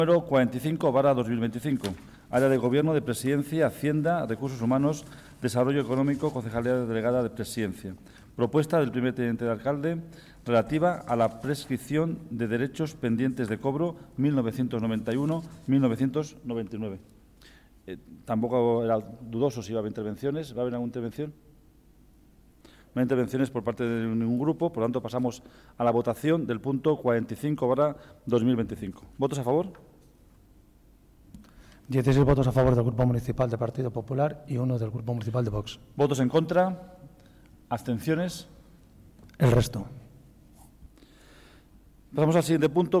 Número 45/2025. Área de Gobierno de Presidencia, Hacienda, Recursos Humanos, Desarrollo Económico, Concejalía Delegada de Presidencia. Propuesta del primer teniente de alcalde relativa a la prescripción de derechos pendientes de cobro 1991-1999. Tampoco era dudoso si iba a haber intervenciones. ¿Va a haber alguna intervención? No hay intervenciones por parte de ningún grupo, por lo tanto pasamos a la votación del punto 45/2025. ¿Votos a favor? 16 votos a favor del Grupo Municipal del Partido Popular y 1 del Grupo Municipal de Vox. ¿Votos en contra? ¿Abstenciones? El resto. Pasamos al siguiente punto.